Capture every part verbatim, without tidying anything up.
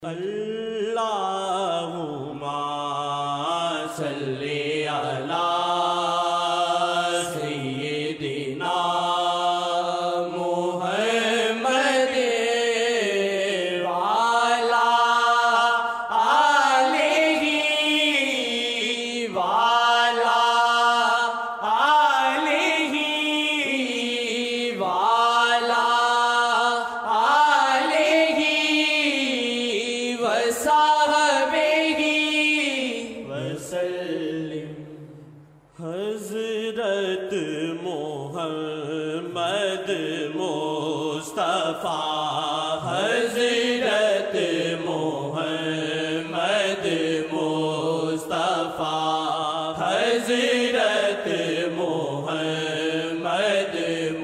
اللہم صلی علی سیدنا محمد وعلی آلہ وعلی آلہ وعلی صحابہ وسلم۔ حضرت محمد مصطفیٰ، حضرت محمد مصطفیٰ، حضرت محمد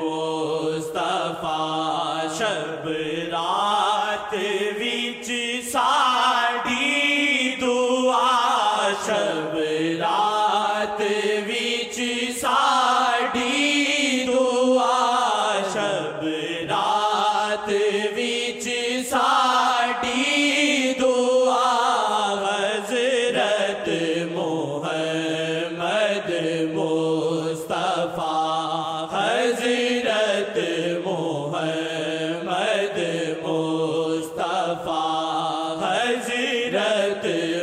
مصطفیٰ، شب رات وچ ساڈی دعا، شب رات وچ ساڈی دعا، شب رات وچ ساڈی دعا، حضرت محمد مصطفیٰ، حضرت محمد مصطفیٰ، حضرت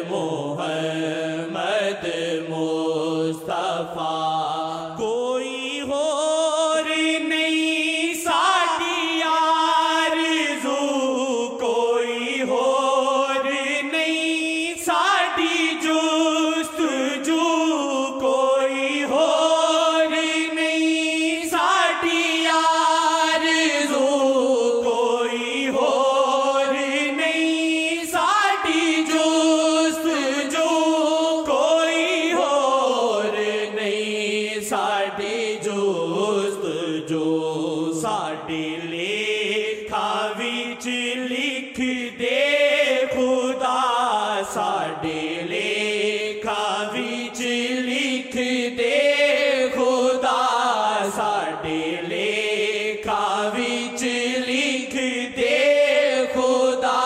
محمد مصطفیٰ۔ کوئی اور نہیں ساڈی آرزو، کوئی اور نہیں ساڈی جستجو، کوئی اور نہیں ساڈی آرزو، کوئی اور نہیں ساڈی جستجو، کوئی اور نہیں ساڈی جستجو، ساڈے لیکھا وچ لکھ دے خدا، ساڈے لیکھا وچ لکھ دے خدا، ساڈے لیکھا وچ لکھ دے خدا،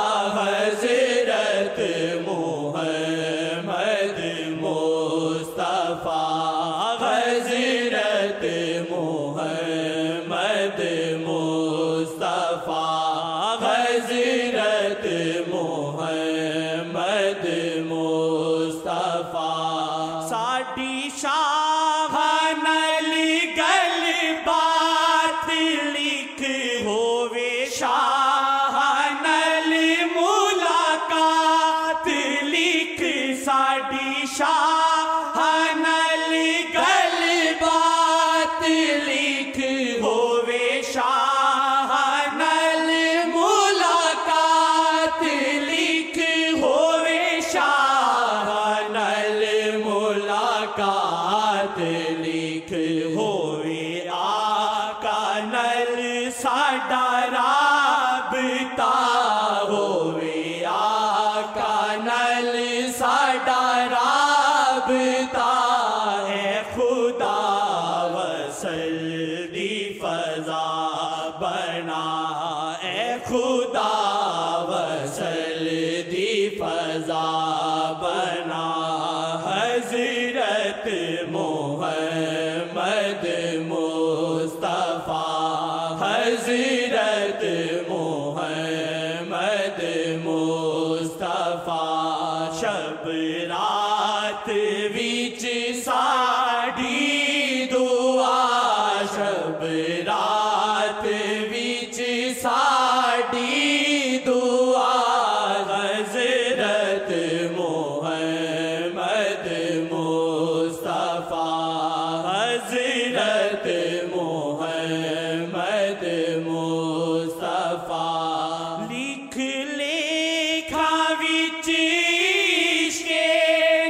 حضرت محمد مصطفیٰ، حضرت محمد مصطفیٰ، حضرت محمد مصطفیٰ۔ ساڈی شاہ نال گل بات لکھ ہووے، شاہ نال ملاقات لکھ، ساڈی شاہ نال گل بات لکھ ہووے، شاہ نال ملاقات لکھ ہووے، شاہ نال ملاقات لکھ ہووے، آقا نال ساڈا رابطہ ہووے، آقا نال ساڈا رابطہ، اے خدا وصل دی فضا بنا، اے خدا وصل دی فضا بنا، حضرت محمد مصطفیٰ، حضرت محمد مصطفیٰ، شب رات وچ ساڈی دعا، شب رات وچ ساڈی دعا، حضرت محمد مصطفیٰ، حضرت محمد مصطفیٰ۔ لکھ لیکھا وچ عشق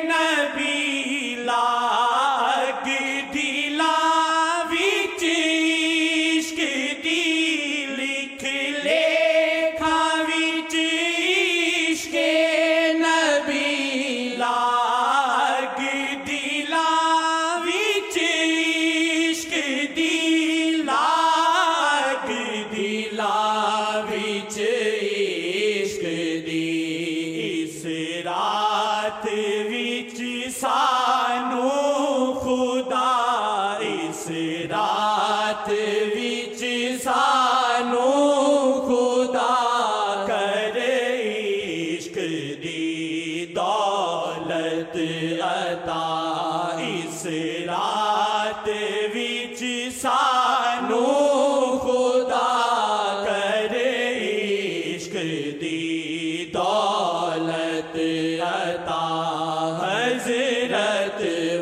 دی دولت عطا اس رات وچ سانو خدا کرے عشق دی دولت عطا حضرت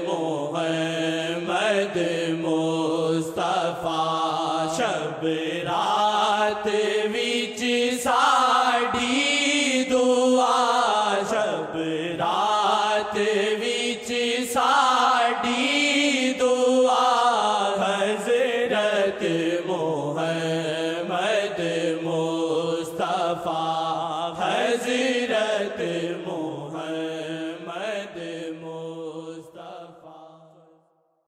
محمد مصطفیٰ شب رات وچ ساڈی دعا شب رات وچ ساڈی دعا حضرت محمد مصطفیٰ حضرت محمد